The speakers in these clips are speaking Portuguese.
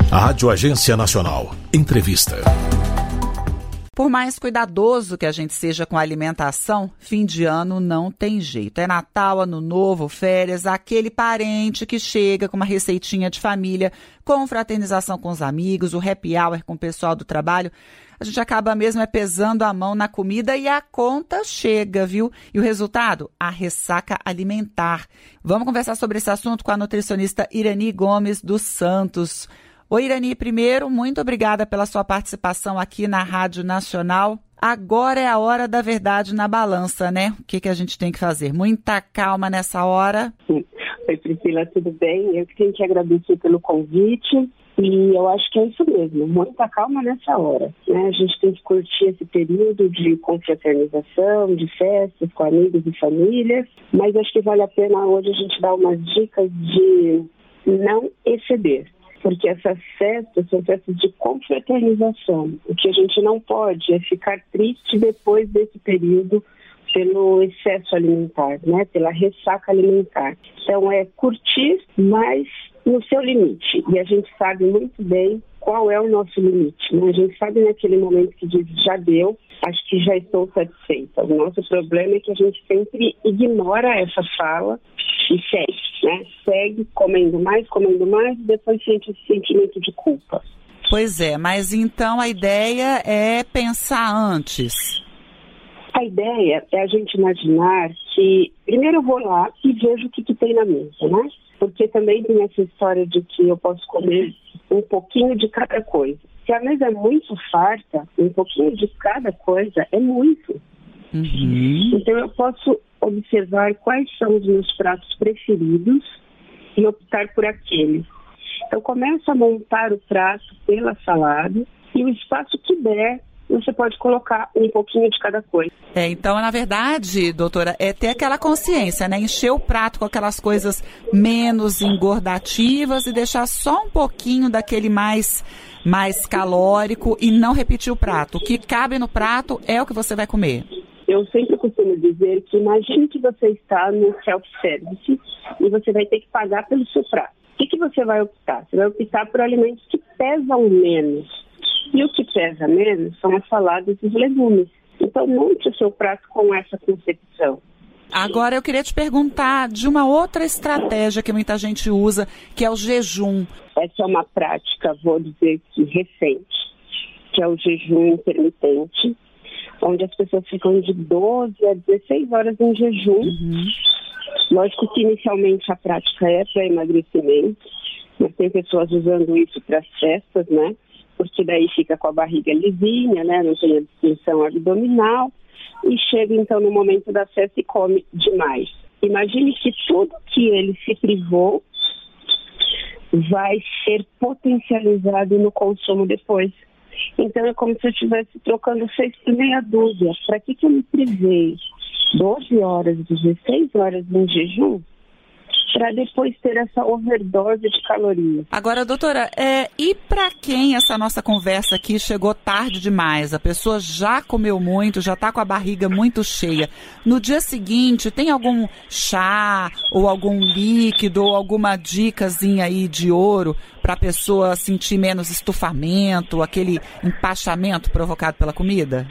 Rádio Agência Nacional. Entrevista. Por mais cuidadoso que a gente seja com a alimentação, fim de ano não tem jeito. É Natal, Ano Novo, férias, aquele parente que chega com uma receitinha de família, com fraternização com os amigos, o happy hour com o pessoal do trabalho. A gente acaba mesmo pesando a mão na comida e a conta chega, viu? E o resultado? A ressaca alimentar. Vamos conversar sobre esse assunto com a nutricionista Irani Gomes dos Santos. Oi, Irani, primeiro, muito obrigada pela sua participação aqui na Rádio Nacional. Agora é a hora da verdade na balança, né? O que a gente tem que fazer? Muita calma nessa hora. Oi, Priscila, tudo bem? Eu tenho que agradecer pelo convite e eu acho que é isso mesmo, muita calma nessa hora, né? A gente tem que curtir esse período de confraternização, de festas com amigos e famílias, mas acho que vale a pena hoje a gente dar umas dicas de não exceder. Porque essas festas são festas de confraternização. O que a gente não pode é ficar triste depois desse período pelo excesso alimentar, né? Pela ressaca alimentar. Então é curtir, mas no seu limite. E a gente sabe muito bem qual é o nosso limite, né? A gente sabe naquele momento que diz, já deu, acho que já estou satisfeita. O nosso problema é que a gente sempre ignora essa fala e segue, né? Segue comendo mais, e depois sente esse sentimento de culpa. Pois é, mas então a ideia é pensar antes. A ideia é a gente imaginar que primeiro eu vou lá e vejo o que tem na mesa, né? Porque também tem essa história de que eu posso comer um pouquinho de cada coisa. Se a mesa é muito farta, um pouquinho de cada coisa é muito. Uhum. Então eu posso observar quais são os meus pratos preferidos e optar por aqueles. Eu começo a montar o prato pela salada e o espaço que der, você pode colocar um pouquinho de cada coisa. Então, na verdade, doutora, é ter aquela consciência, né? Encher o prato com aquelas coisas menos engordativas e deixar só um pouquinho daquele mais calórico e não repetir o prato. O que cabe no prato é o que você vai comer. Eu sempre costumo dizer que imagine que você está no self-service e você vai ter que pagar pelo seu prato. O que você vai optar? Você vai optar por alimentos que pesam menos. E o que pesa menos são as saladas e os legumes. Então, monte o seu prato com essa concepção. Agora, eu queria te perguntar de uma outra estratégia que muita gente usa, que é o jejum. Essa é uma prática, vou dizer que recente, que é o jejum intermitente, onde as pessoas ficam de 12 a 16 horas em jejum. Uhum. Lógico que inicialmente a prática é para emagrecimento, mas tem pessoas usando isso para as festas, né? Porque daí fica com a barriga lisinha, né? Não tem a distensão abdominal e chega então no momento da festa e come demais. Imagine que tudo que ele se privou vai ser potencializado no consumo depois. Então é como se eu estivesse trocando 6 por meia dúzia. Para que eu me privei 12 horas, 16 horas em jejum? Para depois ter essa overdose de calorias. Agora, doutora, e para quem essa nossa conversa aqui chegou tarde demais? A pessoa já comeu muito, já está com a barriga muito cheia. No dia seguinte, tem algum chá ou algum líquido ou alguma dicasinha aí de ouro para a pessoa sentir menos estufamento, aquele empachamento provocado pela comida?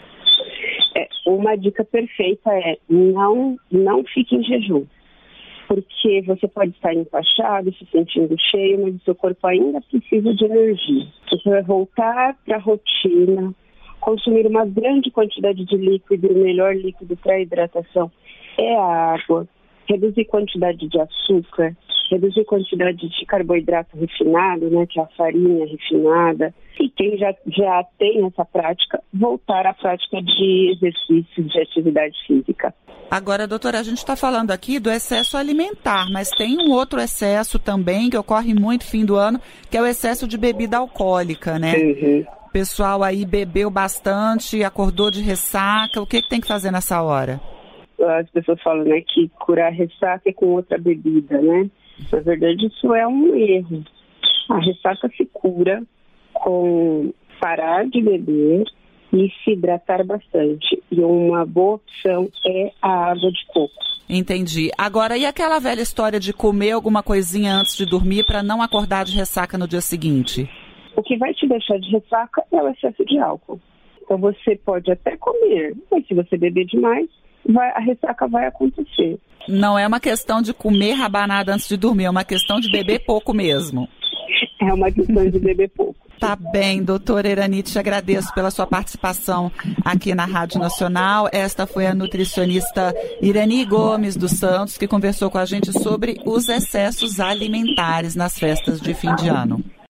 Uma dica perfeita é não fique em jejum. Porque você pode estar empachado, se sentindo cheio, mas o seu corpo ainda precisa de energia. Então é voltar para a rotina, consumir uma grande quantidade de líquido, o melhor líquido para hidratação é a água, reduzir quantidade de açúcar, reduzir quantidade de carboidrato refinado, né, que é a farinha refinada. E quem já tem essa prática, voltar à prática de exercício, de atividade física. Agora, doutora, a gente está falando aqui do excesso alimentar, mas tem um outro excesso também que ocorre muito no fim do ano, que é o excesso de bebida alcoólica, né? Uhum. O pessoal aí bebeu bastante, acordou de ressaca, o que tem que fazer nessa hora? As pessoas falam, né, que curar ressaca é com outra bebida, né? Na verdade, isso é um erro. A ressaca se cura com parar de beber e se hidratar bastante. E uma boa opção é a água de coco. Entendi. Agora, e aquela velha história de comer alguma coisinha antes de dormir para não acordar de ressaca no dia seguinte? O que vai te deixar de ressaca é o excesso de álcool. Então você pode até comer, mas se você beber demais, a ressaca vai acontecer. Não é uma questão de comer rabanada antes de dormir, é uma questão de beber pouco mesmo. É uma questão de beber pouco. Tá bem, doutora Irani, te agradeço pela sua participação aqui na Rádio Nacional. Esta foi a nutricionista Irani Gomes dos Santos, que conversou com a gente sobre os excessos alimentares nas festas de fim de ano.